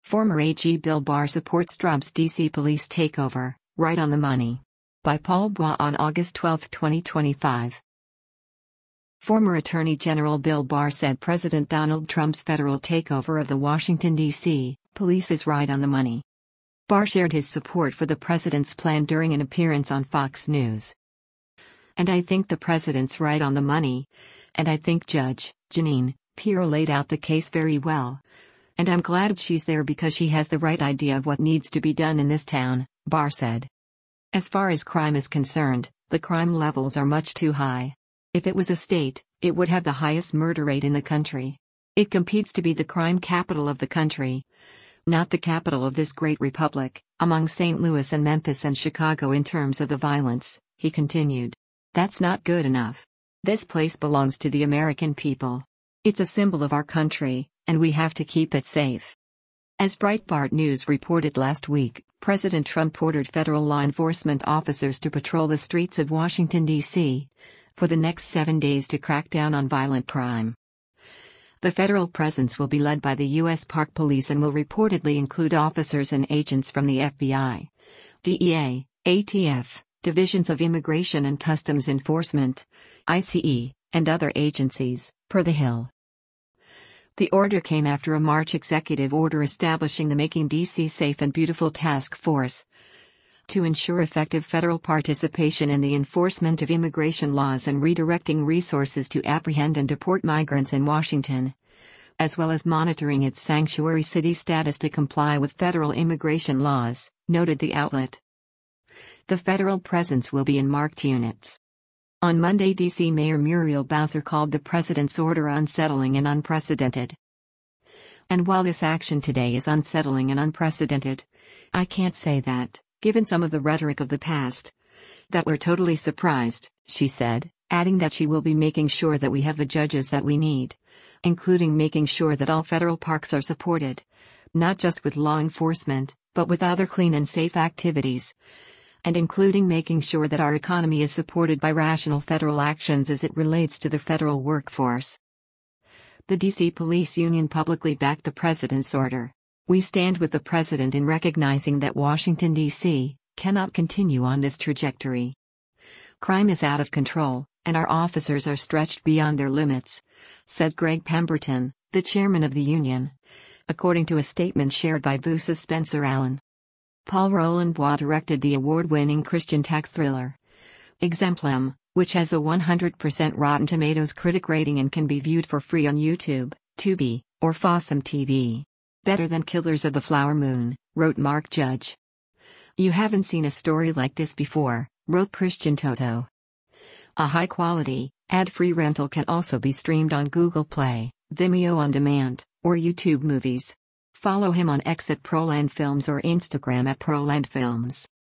Former AG Bill Barr supports Trump's DC police takeover, right on the money. By Paul Bois on August 12, 2025. Former Attorney General Bill Barr said President Donald Trump's federal takeover of the Washington, D.C. police is right on the money. Barr shared his support for the president's plan during an appearance on Fox News. "And I think the president's right on the money. And I think Judge Jeanine Pirro laid out the case very well. And I'm glad she's there because she has the right idea of what needs to be done in this town," Barr said. "As far as crime is concerned, the crime levels are much too high. If it was a state, it would have the highest murder rate in the country. It competes to be the crime capital of the country, not the capital of this great republic, among St. Louis and Memphis and Chicago in terms of the violence," he continued. "That's not good enough. This place belongs to the American people. It's a symbol of our country, and we have to keep it safe." As Breitbart News reported last week, President Trump ordered federal law enforcement officers to patrol the streets of Washington, D.C., for the next 7 days to crack down on violent crime. The federal presence will be led by the U.S. Park Police and will reportedly include officers and agents from the FBI, DEA, ATF, Divisions of Immigration and Customs Enforcement, ICE, and other agencies, per The Hill. The order came after a March executive order establishing the Making D.C. Safe and Beautiful Task Force to ensure effective federal participation in the enforcement of immigration laws and redirecting resources to apprehend and deport migrants in Washington, as well as monitoring its sanctuary city status to comply with federal immigration laws, noted the outlet. The federal presence will be in marked units. On Monday, D.C. Mayor Muriel Bowser called the president's order unsettling and unprecedented. "And while this action today is unsettling and unprecedented, I can't say that, given some of the rhetoric of the past, that we're totally surprised," she said, adding that she will be making sure that we have the judges that we need, including making sure that all federal parks are supported, not just with law enforcement, but with other clean and safe activities, and including making sure that our economy is supported by rational federal actions as it relates to the federal workforce. The D.C. Police Union publicly backed the president's order. "We stand with the president in recognizing that Washington, D.C., cannot continue on this trajectory. Crime is out of control, and our officers are stretched beyond their limits," said Greg Pemberton, the chairman of the union, according to a statement shared by BUSA's Spencer Allen. Paul Roland Bois directed the award-winning Christian tech thriller Exemplum, which has a 100% Rotten Tomatoes critic rating and can be viewed for free on YouTube, Tubi, or Fossum TV. "Better than Killers of the Flower Moon," wrote Mark Judge. "You haven't seen a story like this before," wrote Christian Toto. A high-quality, ad-free rental can also be streamed on Google Play, Vimeo On Demand, or YouTube Movies. Follow him on X at Proland Films or Instagram at Proland Films.